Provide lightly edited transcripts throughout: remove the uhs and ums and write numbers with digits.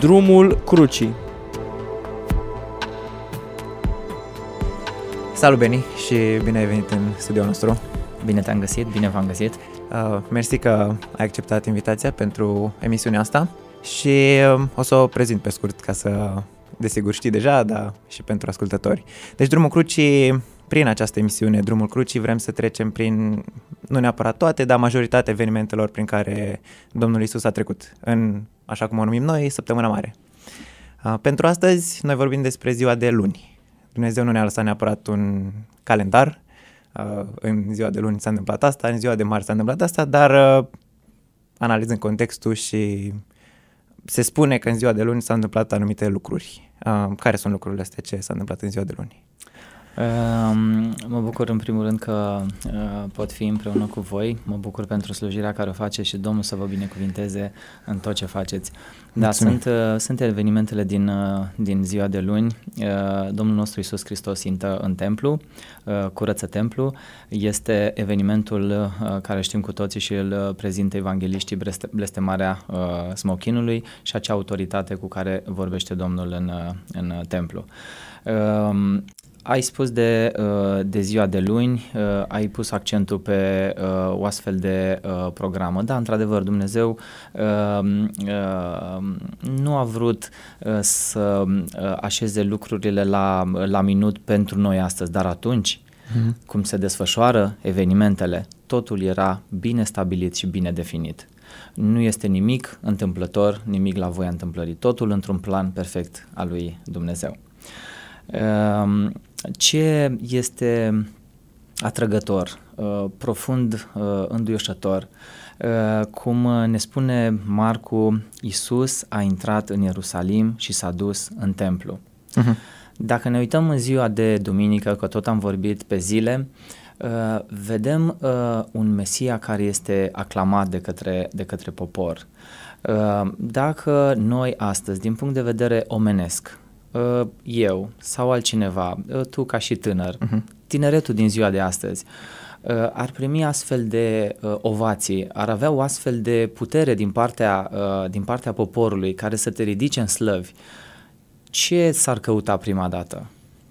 Drumul Crucii. Salut, Beni, și bine ai venit în studioul nostru. Bine te-am găsit, bine v-am găsit. Mersi că ai acceptat invitația pentru emisiunea asta și o să o prezint pe scurt ca să, desigur, știi deja, dar și pentru ascultători. Deci Drumul Crucii, prin această emisiune Drumul Crucii, vrem să trecem prin, nu neapărat toate, dar majoritatea evenimentelor prin care Domnul Iisus a trecut în, așa cum o numim noi, Săptămâna Mare. Pentru astăzi noi vorbim despre ziua de luni. Dumnezeu nu ne-a lăsat neapărat un calendar, în ziua de luni s-a întâmplat asta, în ziua de marți s-a întâmplat asta, dar analizând contextul și se spune că în ziua de luni s-au întâmplat anumite lucruri. Care sunt lucrurile astea, ce s-a întâmplat în ziua de luni? Mă bucur în primul rând că pot fi împreună cu voi, mă bucur pentru slujirea care o faceți și Domnul să vă binecuvinteze în tot ce faceți. Da, sunt evenimentele din ziua de luni. Domnul nostru Iisus Hristos intră în templu, curăță templu. Este evenimentul care știm cu toții și îl prezintă evangeliștii, blestemarea smochinului și acea autoritate cu care vorbește Domnul în templu. Ai spus de ziua de luni, ai pus accentul pe o astfel de programă. Da, într-adevăr, Dumnezeu nu a vrut să așeze lucrurile la minut pentru noi astăzi, dar atunci, cum se desfășoară evenimentele, totul era bine stabilit și bine definit. Nu este nimic întâmplător, nimic la voia întâmplării, totul într-un plan perfect al lui Dumnezeu. Ce este atrăgător, profund înduioșător, cum ne spune Marcu, Iisus a intrat în Ierusalim și s-a dus în templu. Dacă ne uităm în ziua de duminică, că tot am vorbit pe zile, vedem un Mesia care este aclamat de către popor. Dacă noi astăzi, din punct de vedere omenesc, eu sau altcineva, tu ca și tânăr, tineretul din ziua de astăzi, ar primi astfel de ovații, ar avea o astfel de putere din partea poporului care să te ridice în slăvi, ce s-ar căuta prima dată?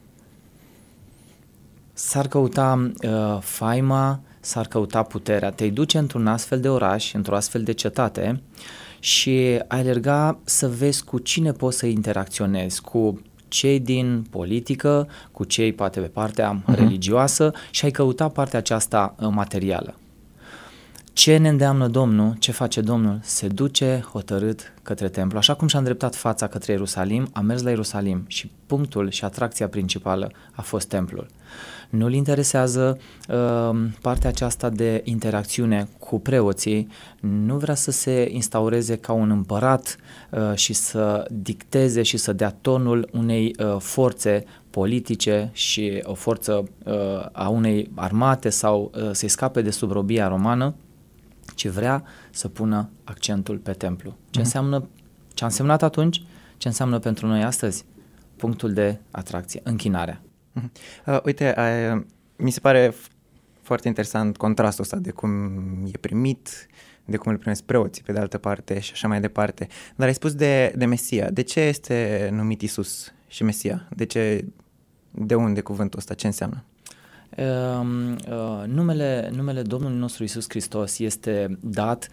S-ar căuta faima, s-ar căuta puterea. Te-ai duce într-un astfel de oraș, într-o astfel de cetate și ai alerga să vezi cu cine poți să interacționezi, cu cei din politică, cu cei poate pe partea religioasă și ai căuta partea aceasta materială. Ce ne îndeamnă Domnul, ce face Domnul? Se duce hotărât către templu. Așa cum și-a îndreptat fața către Ierusalim, a mers la Ierusalim și punctul și atracția principală a fost templul. Nu-l interesează partea aceasta de interacțiune cu preoții, nu vrea să se instaureze ca un împărat și să dicteze și să dea tonul unei forțe politice și o forță a unei armate sau să-i scape de sub robia romană, ci vrea să pună accentul pe templu. Ce a însemnat atunci? Ce înseamnă pentru noi astăzi? Punctul de atracție, închinarea. Uite, mi se pare foarte interesant contrastul ăsta de cum e primit, de cum îl primesc preoții pe de altă parte și așa mai departe. Dar ai spus de Mesia. De ce este numit Iisus și Mesia? De unde cuvântul ăsta? Ce înseamnă? Numele Domnului nostru Iisus Hristos este dat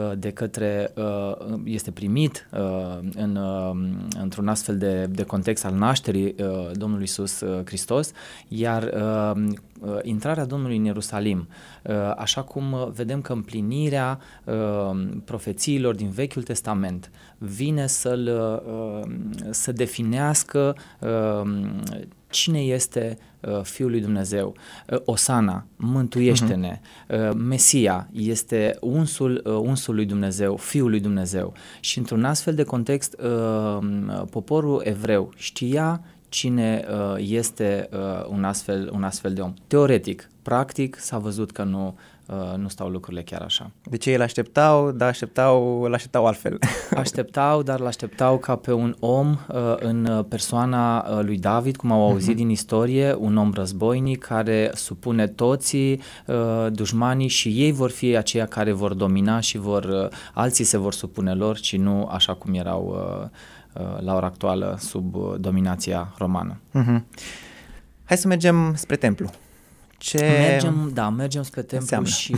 este primit într-un astfel de context al nașterii Domnului Iisus Hristos, iar intrarea Domnului în Ierusalim, așa cum vedem că împlinirea profețiilor din Vechiul Testament vine să definească cine este Fiul lui Dumnezeu. Osana, mântuiește-ne. Mesia este unsul lui Dumnezeu, Fiul lui Dumnezeu. Și într-un astfel de context, poporul evreu știa cine este un astfel de om. Teoretic, practic s-a văzut că nu stau lucrurile chiar așa. Deci ei îl așteptau, dar îl așteptau altfel. Așteptau, dar îl așteptau ca pe un om în persoana lui David, cum au auzit din istorie, un om războinic care supune toții dușmanii și ei vor fi aceia care vor domina și alții se vor supune lor, ci nu așa cum erau la ora actuală sub dominația romană. Hai să mergem spre templu. Mergem spre templu și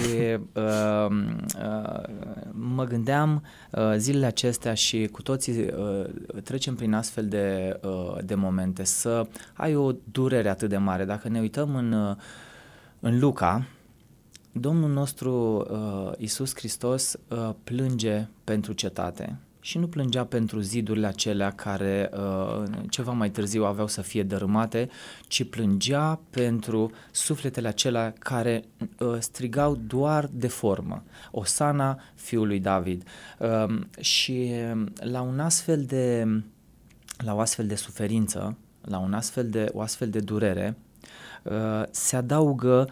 mă gândeam zilele acestea și cu toții trecem prin astfel de momente, să ai o durere atât de mare. Dacă ne uităm în Luca, Domnul nostru Iisus Hristos plânge pentru cetate. Și nu plângea pentru zidurile acelea care ceva mai târziu aveau să fie dărâmate, ci plângea pentru sufletele acelea care strigau doar de formă. Osana fiului David. Și la o astfel de suferință, la o astfel de durere, se adaugă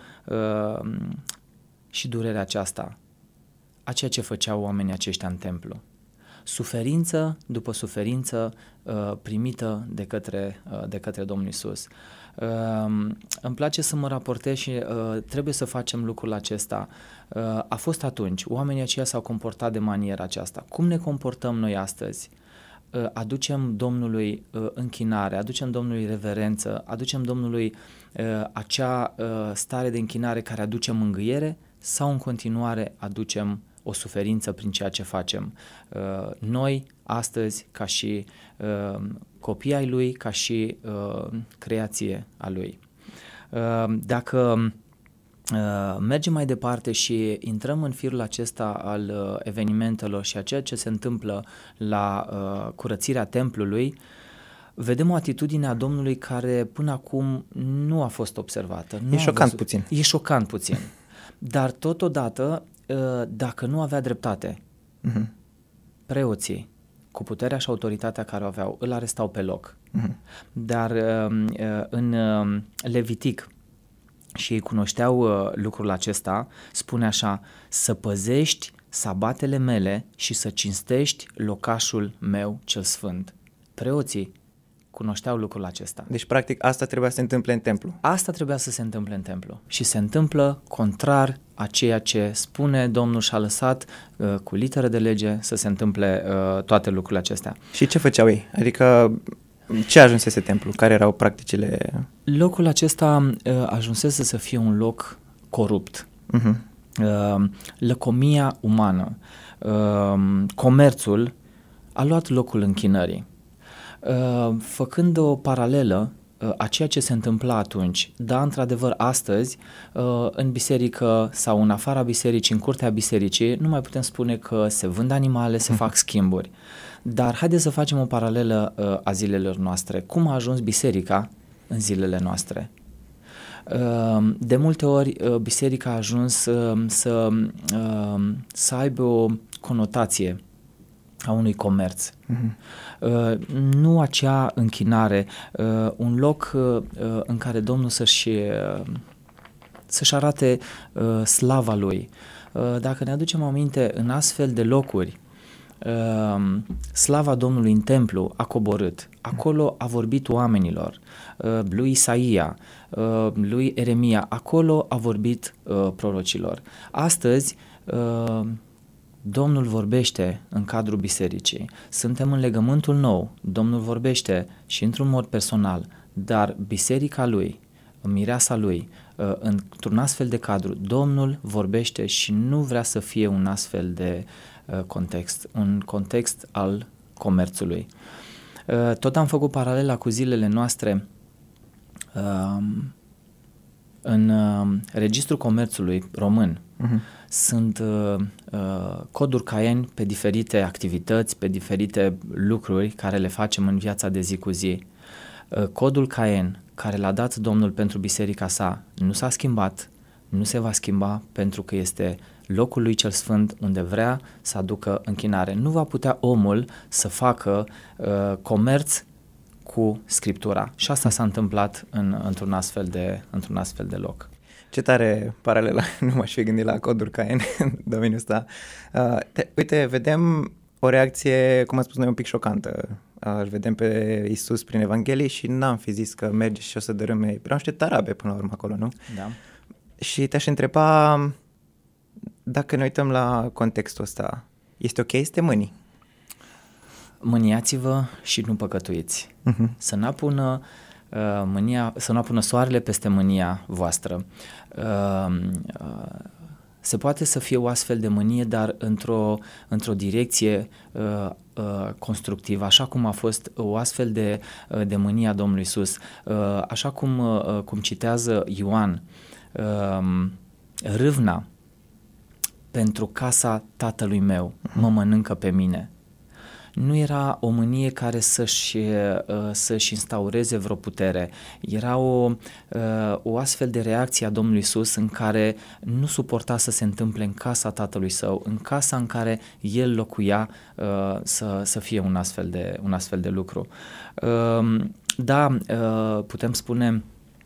și durerea aceasta, a ceea ce făceau oamenii aceștia în templu. Suferință după suferință primită de către Domnul Iisus. Îmi place să mă raportez și trebuie să facem lucrul acesta. A fost atunci, oamenii aceia s-au comportat de maniera aceasta. Cum ne comportăm noi astăzi? Aducem Domnului închinare, aducem Domnului reverență, aducem Domnului acea stare de închinare care aduce mângâiere sau în continuare aducem o suferință prin ceea ce facem. Noi, astăzi, ca și copii ai Lui, ca și creație a Lui. Dacă mergem mai departe și intrăm în firul acesta al evenimentelor și a ceea ce se întâmplă la curățirea templului, vedem o atitudine a Domnului care până acum nu a fost observată. E șocant puțin. Dar totodată, dacă nu avea dreptate, preoții, cu puterea și autoritatea care o aveau, îl arestau pe loc. Dar în Levitic, și ei cunoșteau lucrul acesta, spune așa: să păzești sabatele mele și să cinstești locașul meu cel sfânt. Preoții cunoșteau lucrul acesta. Deci, practic, asta trebuia să se întâmple în templu. Asta trebuia să se întâmple în templu. Și se întâmplă contrar a ceea ce spune Domnul și a lăsat cu literă de lege să se întâmple toate lucrurile acestea. Și ce făceau ei? Adică ce ajunsese templu? Care erau practicile? Locul acesta ajunsese să fie un loc corupt. Lăcomia umană, comerțul a luat locul închinării. Făcând o paralelă a ceea ce se întâmpla atunci, da, într-adevăr, astăzi, în biserică sau în afara bisericii, în curtea bisericii, nu mai putem spune că se vând animale, se fac schimburi. Dar haideți să facem o paralelă a zilelor noastre. Cum a ajuns biserica în zilele noastre? De multe ori, biserica a ajuns să aibă o conotație a unui comerț. Nu acea închinare, un loc în care Domnul să-și arate slava Lui. Dacă ne aducem aminte, în astfel de locuri, slava Domnului în templu a coborât. Acolo a vorbit oamenilor, lui Isaia, lui Eremia, acolo a vorbit prorocilor. Astăzi, Domnul vorbește în cadrul bisericii, suntem în legământul nou, Domnul vorbește și într-un mod personal, dar biserica Lui, mireasa Lui, într-un astfel de cadru, Domnul vorbește și nu vrea să fie un astfel de context, un context al comerțului. Tot am făcut paralela cu zilele noastre. În registrul comerțului român sunt coduri Caen pe diferite activități, pe diferite lucruri care le facem în viața de zi cu zi. Codul Caen care l-a dat Domnul pentru biserica sa nu s-a schimbat, nu se va schimba, pentru că este locul lui cel sfânt unde vrea să aducă închinare. Nu va putea omul să facă comerț cu Scriptura. Și asta s-a întâmplat într-un astfel de loc. Ce tare paralela, nu m-aș fi gândit la coduri Caen în domeniul ăsta. Uite, vedem o reacție, cum am spus noi, un pic șocantă. Îl vedem pe Iisus prin Evanghelii și n-am fi zis că merge și o să dărâme, erau niște tarabe până la urmă acolo, nu? Da. Și te-aș întreba, dacă ne uităm la contextul ăsta, este ok să te mâni? Mâniați-vă și nu păcătuiți. Să n-apună să nu apună soarele peste mânia voastră. Se poate să fie o astfel de mânie, dar într-o direcție constructivă, așa cum a fost o astfel de mânie a Domnului Iisus, așa cum citează Ioan, râvna pentru casa tatălui meu mă mănâncă pe mine. Nu era o mânie care să-și instaureze vreo putere. Era o astfel de reacție a Domnului Iisus în care nu suporta să se întâmple în casa tatălui său, în casa în care el locuia, să fie un astfel de lucru. Da, putem spune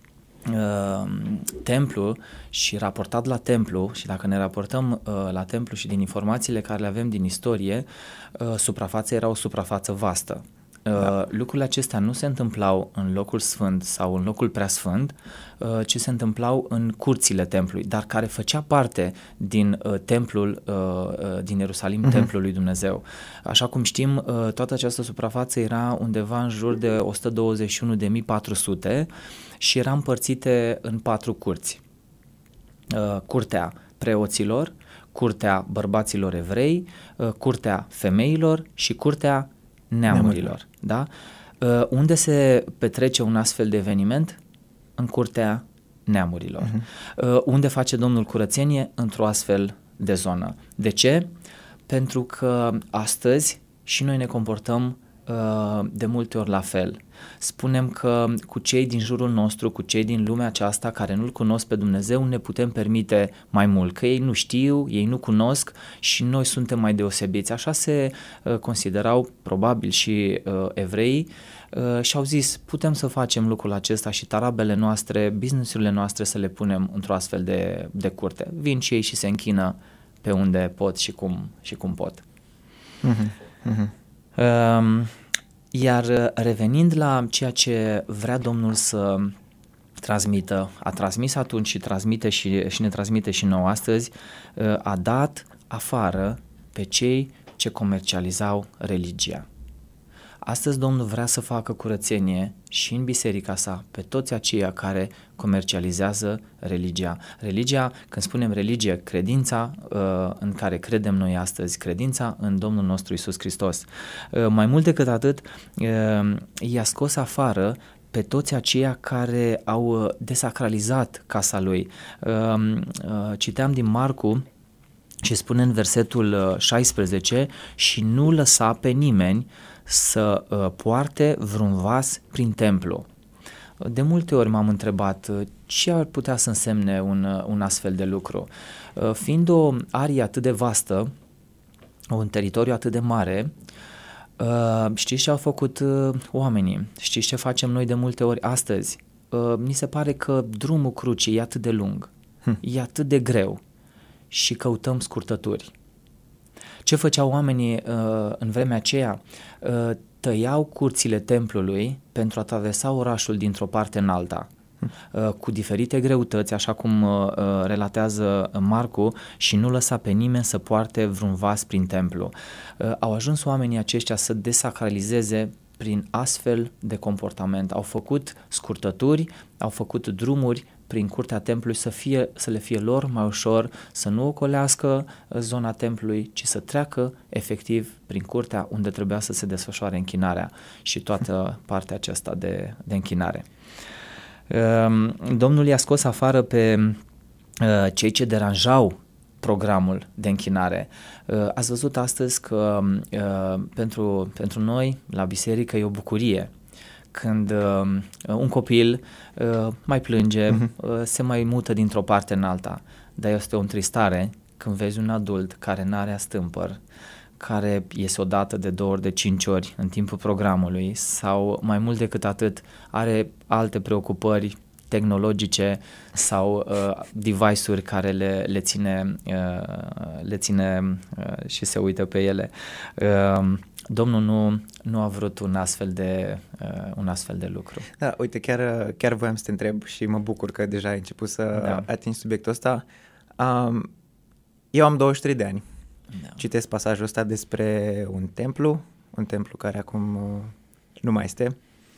templu și raportat la templu, și dacă ne raportăm la templu și din informațiile care le avem din istorie, suprafața era o suprafață vastă. Lucrurile acestea nu se întâmplau în locul sfânt sau în locul preasfânt, ci se întâmplau în curțile templului, dar care făcea parte din templul din Ierusalim, templul lui Dumnezeu. Așa cum știm, toată această suprafață era undeva în jur de 121.400 și era împărțite în 4 curți. Curtea preoților, curtea bărbaților evrei, curtea femeilor și curtea neamurilor. Da? Unde se petrece un astfel de eveniment? În curtea neamurilor. Unde face Domnul curățenie? Într-o astfel de zonă. De ce? Pentru că astăzi și noi ne comportăm de multe ori la fel. Spunem că cu cei din jurul nostru, cu cei din lumea aceasta care nu-L cunosc pe Dumnezeu, ne putem permite mai mult, că ei nu știu, ei nu cunosc și noi suntem mai deosebiți. Așa se considerau probabil și evreii și au zis, putem să facem lucrul acesta și tarabele noastre, business-urile noastre să le punem într-o astfel de curte. Vin și ei și se închină pe unde pot și cum pot. Iar revenind la ceea ce vrea Domnul să transmită, a transmis atunci și transmite și ne transmite și nouă astăzi, a dat afară pe cei ce comercializau religia. Astăzi Domnul vrea să facă curățenie și în biserica sa pe toți aceia care comercializează religia. Religia, când spunem religie, credința în care credem noi astăzi, credința în Domnul nostru Iisus Hristos. Mai mult decât atât, i-a scos afară pe toți aceia care au desacralizat casa lui. Citeam din Marcu și spune în versetul 16, și nu lăsa pe nimeni să poarte vreun vas prin templu. De multe ori m-am întrebat ce ar putea să însemne un astfel de lucru. Fiind o arie atât de vastă, un teritoriu atât de mare, știți ce au făcut oamenii? Știți ce facem noi de multe ori astăzi? Mi se pare că drumul crucii e atât de lung, e atât de greu și căutăm scurtături. Ce făceau oamenii în vremea aceea? Tăiau curțile templului pentru a traversa orașul dintr-o parte în alta, cu diferite greutăți, așa cum relatează Marcu, și nu lăsa pe nimeni să poarte vreun vas prin templu. Au ajuns oamenii aceștia să desacralizeze prin astfel de comportament. Au făcut scurtături, au făcut drumuri prin curtea templului să le fie lor mai ușor să nu ocolească zona templului, ci să treacă efectiv prin curtea unde trebuia să se desfășoare închinarea și toată partea aceasta de închinare. Domnul i-a scos afară pe cei ce deranjau programul de închinare. Ați văzut astăzi că pentru noi la biserică e o bucurie când un copil mai plânge, se mai mută dintr-o parte în alta, dar este o întristare când vezi un adult care n-are astâmpăr, care iese o dată, de 2 ori, de 5 ori în timpul programului sau mai mult decât atât are alte preocupări tehnologice sau device-uri care le ține și se uită pe ele. Domnul nu a vrut un astfel de lucru. Da, uite, chiar voiam să te întreb și mă bucur că deja ai început să atingi subiectul ăsta. Eu am 23 de ani. Da. Citesc pasajul ăsta despre un templu care acum nu mai este,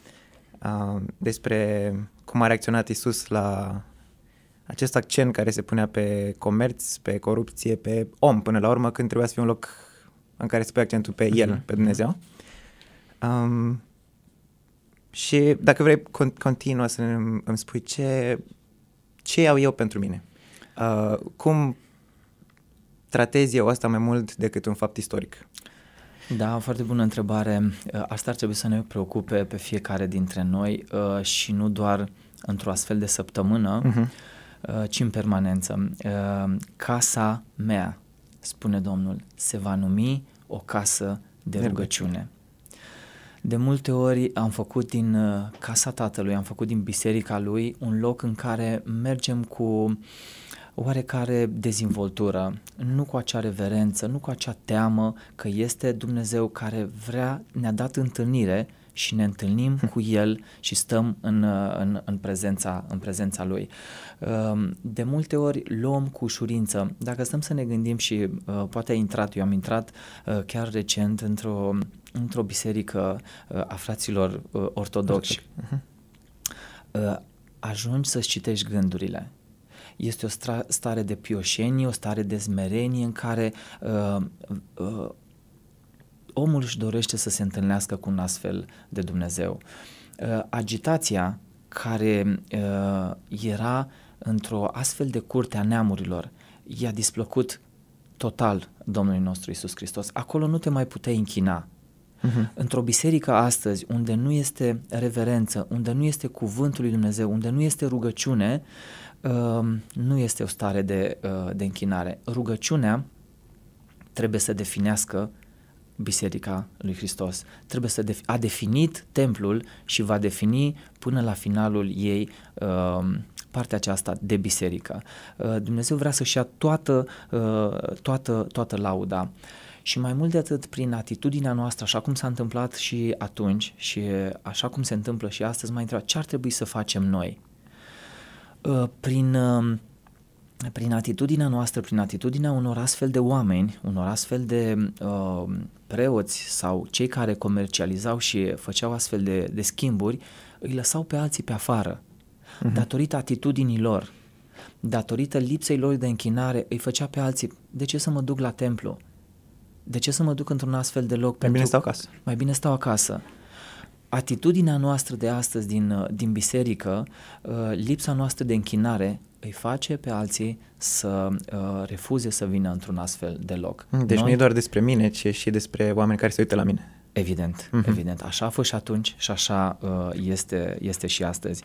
despre cum a reacționat Iisus la acest accent care se punea pe comerț, pe corupție, pe om, până la urmă, când trebuia să fie un loc în care se pune accentul pe El, pe Dumnezeu. Și dacă vrei, continuă să îmi spui ce iau eu pentru mine. Cum tratez eu asta mai mult decât un fapt istoric? Da, foarte bună întrebare. Asta ar trebui să ne preocupe pe fiecare dintre noi și nu doar într-o astfel de săptămână, ci în permanență. Casa mea, spune Domnul, se va numi o casă de rugăciune. De multe ori am făcut din casa Tatălui, am făcut din biserica Lui un loc în care mergem cu oarecare dezvoltură, nu cu acea reverență, nu cu acea teamă că este Dumnezeu care ne-a dat întâlnire și ne întâlnim cu El și stăm în prezența Lui. De multe ori luăm cu ușurință. Dacă stăm să ne gândim și poate eu am intrat chiar recent într-o biserică a fraților ortodoxi. Ajungi să-ți citești gândurile. Este o stare de pioșenie, o stare de smerenie în care omul își dorește să se întâlnească cu un astfel de Dumnezeu. Agitația care era într-o astfel de curte a neamurilor i-a displăcut total Domnului nostru Iisus Hristos. Acolo nu te mai puteai închina. Într-o biserică astăzi, unde nu este reverență, unde nu este cuvântul lui Dumnezeu, unde nu este rugăciune, nu este o stare de închinare. Rugăciunea trebuie să definească Biserica lui Hristos. A definit templul și va defini până la finalul ei partea aceasta de biserică. Dumnezeu vrea să-și ia toată lauda. Și mai mult de atât, prin atitudinea noastră, așa cum s-a întâmplat și atunci și așa cum se întâmplă și astăzi, m-a întrebat ce ar trebui să facem noi. Prin atitudinea noastră, prin atitudinea unor astfel de oameni, unor astfel de preoți sau cei care comercializau și făceau astfel de schimburi, îi lăsau pe alții pe afară. Datorită atitudinii lor, datorită lipsei lor de închinare, îi făcea pe alții. De ce să mă duc la templu? De ce să mă duc într-un astfel de loc? Mai bine stau acasă. Mai bine stau acasă. Atitudinea noastră de astăzi din biserică, lipsa noastră de închinare, îi face pe alții să refuze să vină într-un astfel de loc. Deci nu e doar despre mine, ci și despre oameni care se uită la mine. Evident, evident. Așa a fost și atunci și așa este și astăzi.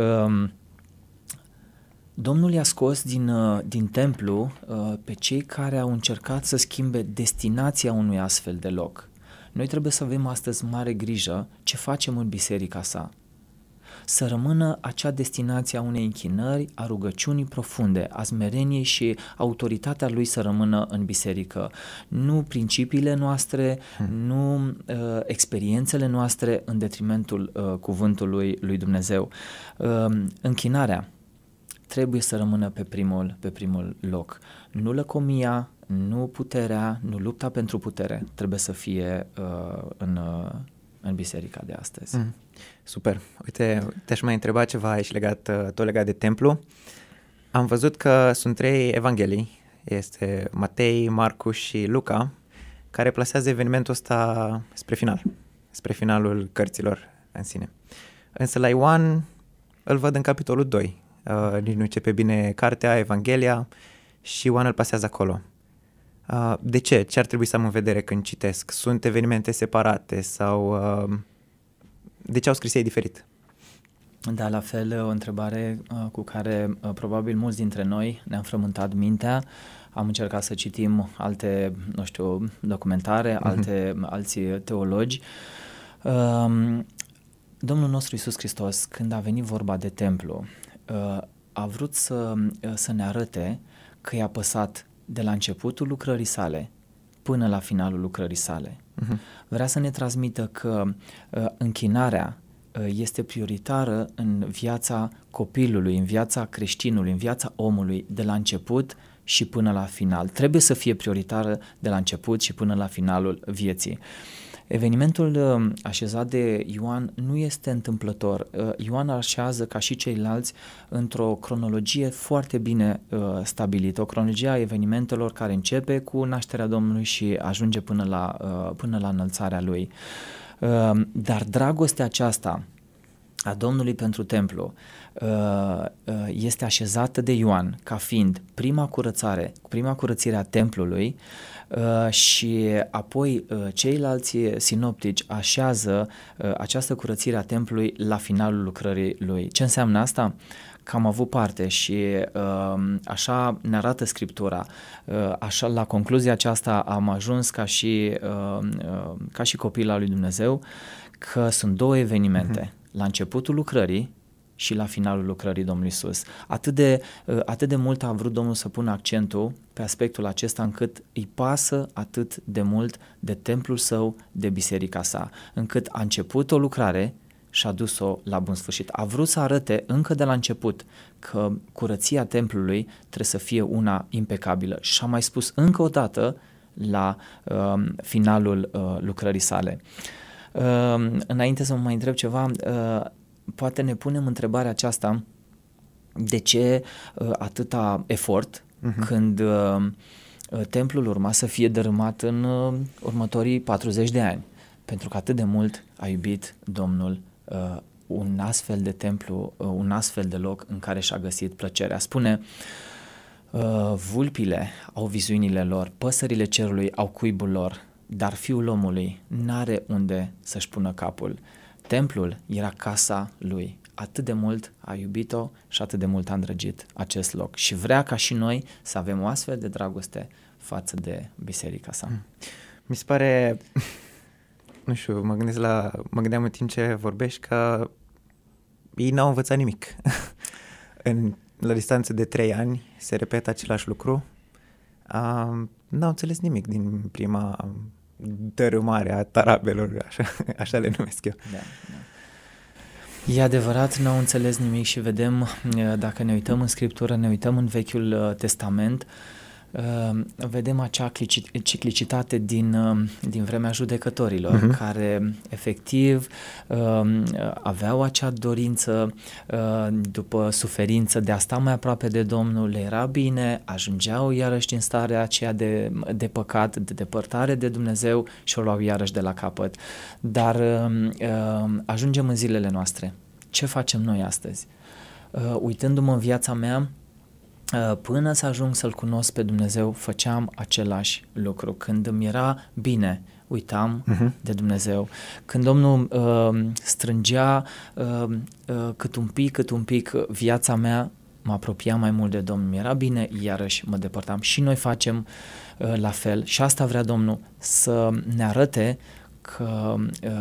Domnul i-a scos din templu pe cei care au încercat să schimbe destinația unui astfel de loc. Noi trebuie să avem astăzi mare grijă ce facem în biserica sa. Să rămână acea destinație a unei închinări, a rugăciunii profunde, a smereniei și autoritatea lui să rămână în biserică. Nu principiile noastre, nu experiențele noastre în detrimentul cuvântului lui Dumnezeu. Închinarea trebuie să rămână pe primul loc. Nu lăcomia, nu puterea, nu lupta pentru putere trebuie să fie în biserica de astăzi. Super. Uite, te-aș mai întreba ceva aici tot legat de templu. Am văzut că sunt 3 evanghelii, este Matei, Marcu și Luca, care plasează evenimentul ăsta spre finalul cărților în sine. Însă la Ioan îl văd în capitolul 2. Nici nu începe bine cartea, Evanghelia, și Ioan îl pasează acolo. De ce? Ce ar trebui să am în vedere când citesc? Sunt evenimente separate sau de ce au scris ei diferit? Da, la fel, o întrebare cu care probabil mulți dintre noi ne-am frământat mintea. Am încercat să citim alte, documentare, alți teologi. Domnul nostru Iisus Hristos, când a venit vorba de templu, a vrut să ne arate că i-a păsat de la începutul lucrării sale până la finalul lucrării sale. Vrea să ne transmită că închinarea este prioritară în viața copilului, în viața creștinului, în viața omului, de la început și până la final. Trebuie să fie prioritară de la început și până la finalul vieții. Evenimentul așezat de Ioan nu este întâmplător. Ioan așează, ca și ceilalți, într-o cronologie foarte bine stabilită, o cronologie a evenimentelor care începe cu nașterea Domnului și ajunge până la înălțarea Lui. Dar dragostea aceasta a Domnului pentru templu este așezată de Ioan ca fiind prima curățire a templului și apoi ceilalți sinoptici așează această curățire a templului la finalul lucrării lui. Ce înseamnă asta? Că am avut parte și așa ne arată Scriptura, așa la concluzia aceasta am ajuns ca și copil al lui Dumnezeu, că sunt două evenimente, la începutul lucrării și la finalul lucrării Domnului Iisus. Atât de mult a vrut Domnul să pună accentul pe aspectul acesta, încât îi pasă atât de mult de templul său, de biserica sa, încât a început o lucrare și a dus-o la bun sfârșit. A vrut să arate încă de la început că curăția templului trebuie să fie una impecabilă și a mai spus încă o dată la finalul lucrării sale. Înainte să mă mai întreb ceva, poate ne punem întrebarea aceasta: de ce atâta efort când templul urma să fie dărâmat în următorii 40 de ani? Pentru că atât de mult a iubit Domnul un astfel de templu, un astfel de loc în care și-a găsit plăcerea. Spune: vulpile au vizuinile lor, păsările cerului au cuibul lor, dar fiul omului n-are unde să-și pună capul. Templul era casa lui. Atât de mult a iubit-o și atât de mult a îndrăgit acest loc. Și vrea ca și noi să avem o astfel de dragoste față de biserica sa. Mi se pare, nu știu, mă gândeam în timp ce vorbești că ei n-au învățat nimic. La distanță de 3 ani se repetă același lucru. N-au înțeles nimic din prima dărâmare a tarabelor, așa le numesc eu. Da. E adevărat, n-au înțeles nimic și vedem, dacă ne uităm în Scriptură, ne uităm în Vechiul Testament, vedem acea ciclicitate din vremea judecătorilor, care efectiv aveau acea dorință după suferință de a sta mai aproape de Domnul, le era bine, ajungeau iarăși în starea aceea de păcat, de depărtare de Dumnezeu și o luau iarăși de la capăt. Dar ajungem în zilele noastre. Ce facem noi astăzi? Uitându-mă în viața mea, până să ajung să-L cunosc pe Dumnezeu, făceam același lucru. Când îmi era bine, uitam de Dumnezeu. Când Domnul strângea cât un pic viața mea, mă apropiam mai mult de Domnul. Mi-era bine, iarăși mă depărtam. Și noi facem la fel. Și asta vrea Domnul, să ne arăte că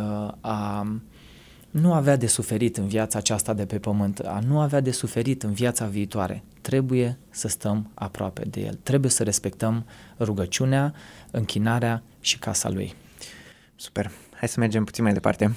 nu avea de suferit în viața aceasta de pe pământ, a nu avea de suferit în viața viitoare. Trebuie să stăm aproape de El. Trebuie să respectăm rugăciunea, închinarea și casa Lui. Super. Hai să mergem puțin mai departe.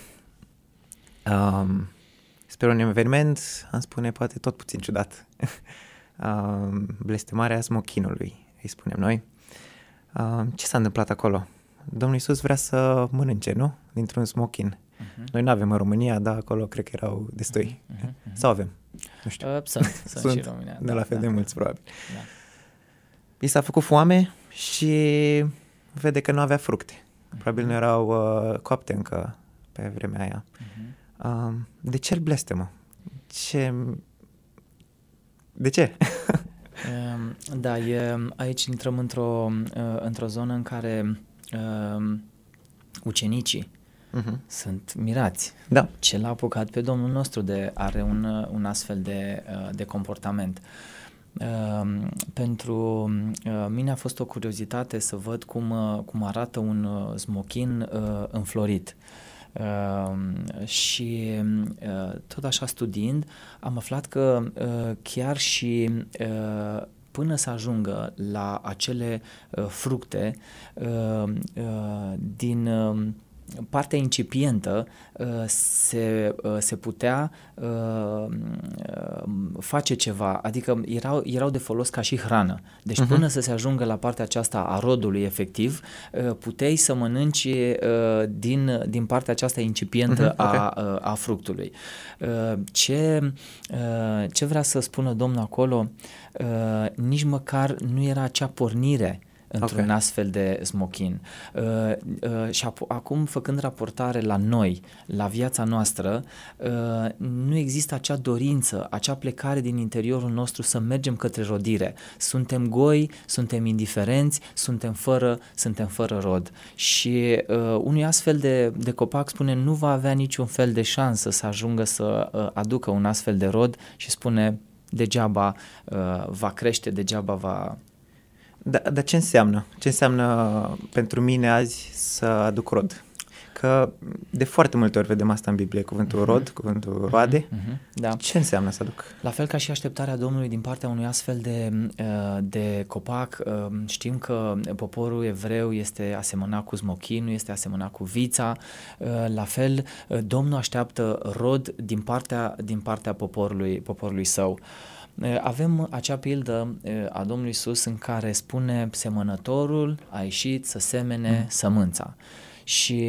Spre un eveniment, am spune poate tot puțin ciudat. Blestemarea smochinului, îi spunem noi. Ce s-a întâmplat acolo? Domnul Iisus vrea să mănânce, nu? Dintr-un smochin. Noi nu avem în România, dar acolo cred că erau destui. Sau avem? Nu știu. Sunt și în România. De la fel de mulți, probabil. Da. I s-a făcut foame și vede că nu avea fructe. Probabil nu erau coapte încă pe vremea aia. De ce îl blestemă? De ce? Da, aici intrăm într-o zonă în care ucenicii sunt mirați. Da. Ce l-a apucat pe Domnul nostru de are un astfel de comportament. Pentru mine a fost o curiozitate să văd cum arată un smochin înflorit. Și tot așa studiind am aflat că chiar și până să ajungă la acele fructe din partea incipientă se putea face ceva, adică erau de folos ca și hrană. Deci până să se ajungă la partea aceasta a rodului efectiv, puteai să mănânci din partea aceasta incipientă a fructului. Ce vrea să spună Domnul acolo? Nici măcar nu era acea pornire într-un astfel de smochin. Și acum, făcând raportare la noi, la viața noastră, nu există acea dorință, acea plecare din interiorul nostru să mergem către rodire. Suntem goi, suntem indiferenți, suntem fără rod. Și unui astfel de copac, spune, nu va avea niciun fel de șansă să ajungă să aducă un astfel de rod și spune, degeaba va crește, degeaba va... Dar ce înseamnă? Ce înseamnă pentru mine azi să aduc rod? Că de foarte multe ori vedem asta în Biblie, cuvântul rod, cuvântul roade. Da. Ce înseamnă să aduc? La fel ca și așteptarea Domnului din partea unui astfel de copac, știm că poporul evreu este asemănat cu smochinul, este asemănat cu vița, la fel Domnul așteaptă rod din partea poporului său. Avem acea pildă a Domnului Iisus în care spune semănătorul a ieșit să semene sămânța și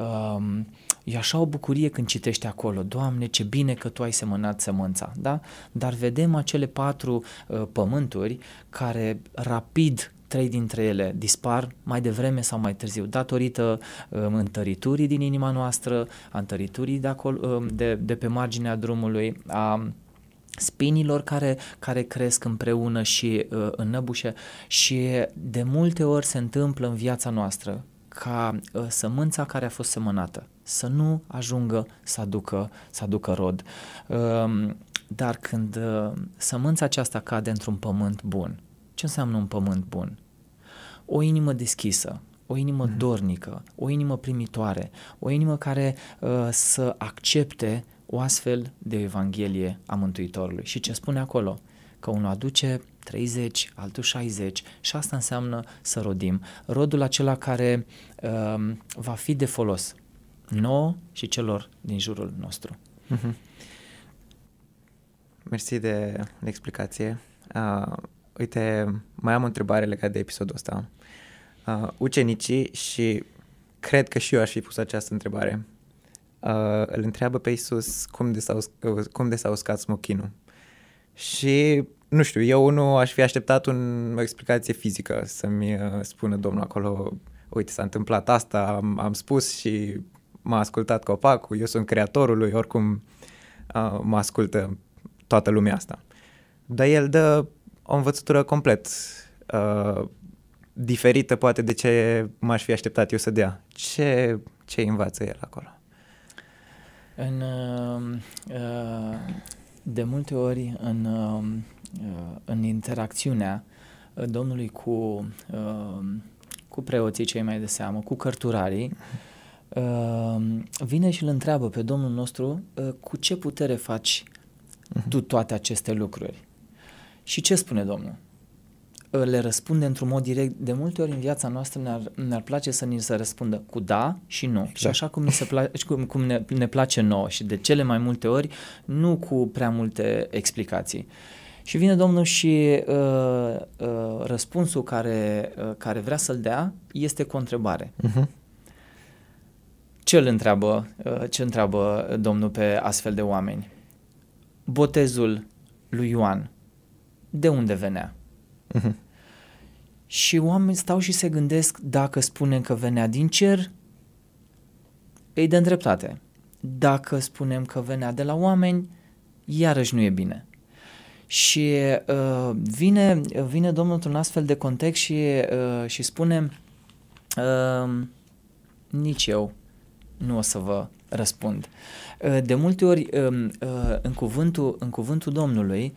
e așa o bucurie când citești acolo, Doamne, ce bine că Tu ai semănat sămânța, da? Dar vedem acele 4 pământuri care rapid 3 dintre ele dispar mai devreme sau mai târziu, datorită întăriturii din inima noastră, a întăriturii de pe marginea drumului, a spinilor care cresc împreună și înnăbușe și de multe ori se întâmplă în viața noastră ca sămânța care a fost semănată să nu ajungă să aducă rod. Dar când sămânța aceasta cade într-un pământ bun, ce înseamnă un pământ bun? O inimă deschisă, o inimă dornică, o inimă primitoare, o inimă care să accepte o astfel de Evanghelie a Mântuitorului. Și ce spune acolo? Că unul aduce 30, altul 60 și asta înseamnă să rodim. Rodul acela care va fi de folos nouă și celor din jurul nostru. Mersi de explicație. Uite, mai am o întrebare legată de episodul ăsta. Ucenicii, și cred că și eu aș fi pus această întrebare, îl întreabă pe Iisus cum de s-a uscat smochinul. Și, nu știu, eu nu aș fi așteptat o explicație fizică să-mi spună Domnul acolo, uite, s-a întâmplat asta, am spus și m-a ascultat copacul, eu sunt creatorul lui, oricum mă ascultă toată lumea asta. Dar el dă o învățătură complet diferită poate de ce m-aș fi așteptat eu să dea. Ce învață el acolo? De multe ori în interacțiunea Domnului cu preoții cei mai de seamă, cu cărturarii, vine și îl întreabă pe Domnul nostru cu ce putere faci tu toate aceste lucruri. Și ce spune Domnul? Le răspunde într-un mod direct. De multe ori în viața noastră ne-ar place să ni se răspundă cu da și nu. Exact. Și așa cum ne place nouă și de cele mai multe ori nu cu prea multe explicații. Și vine Domnul și răspunsul care vrea să-l dea este cu o întrebare. Ce întreabă Domnul pe astfel de oameni? Botezul lui Ioan, de unde venea? Și oamenii stau și se gândesc, dacă spunem că venea din cer, îi dă dreptate. Dacă spunem că venea de la oameni, iarăși nu e bine. Și vine Domnul într-un astfel de context și spune, nici eu nu o să vă răspund. De multe ori în cuvântul Domnului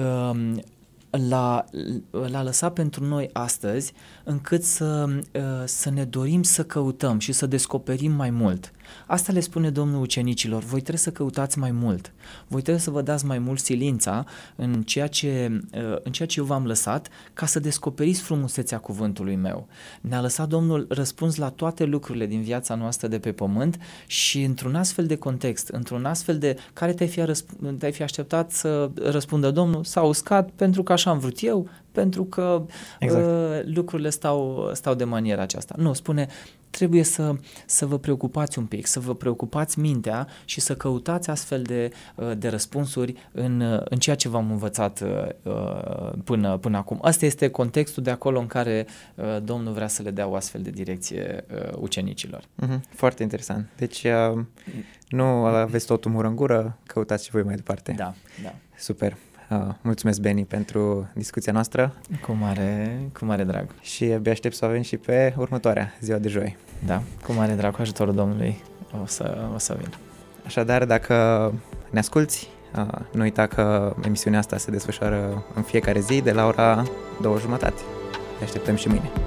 l-a lăsat pentru noi astăzi încât să ne dorim să căutăm și să descoperim mai mult. Asta le spune Domnul ucenicilor, voi trebuie să căutați mai mult, voi trebuie să vă dați mai mult silința în ceea ce eu v-am lăsat ca să descoperiți frumusețea cuvântului meu. Ne-a lăsat Domnul răspuns la toate lucrurile din viața noastră de pe pământ și într-un astfel de context, într-un astfel de care te-ai fi așteptat să răspundă Domnul, s-a uscat pentru că așa am vrut eu, pentru că lucrurile stau de maniera aceasta. Nu, spune, trebuie să vă preocupați un pic, să vă preocupați mintea și să căutați astfel de răspunsuri în ceea ce v-am învățat până acum. Asta este contextul de acolo în care Domnul vrea să le dea o astfel de direcție ucenicilor. Foarte interesant. Deci nu aveți totul mură în gură, căutați și voi mai departe. Da. Super. Mulțumesc, Beni, pentru discuția noastră. Cu mare drag. Și abia aștept să o avem și pe următoarea, ziua de joi. Da, cu mare drag, cu ajutorul Domnului o să vin. Așadar, dacă ne asculți, nu uita că emisiunea asta se desfășoară în fiecare zi de la ora 2:30. Te așteptăm și mâine.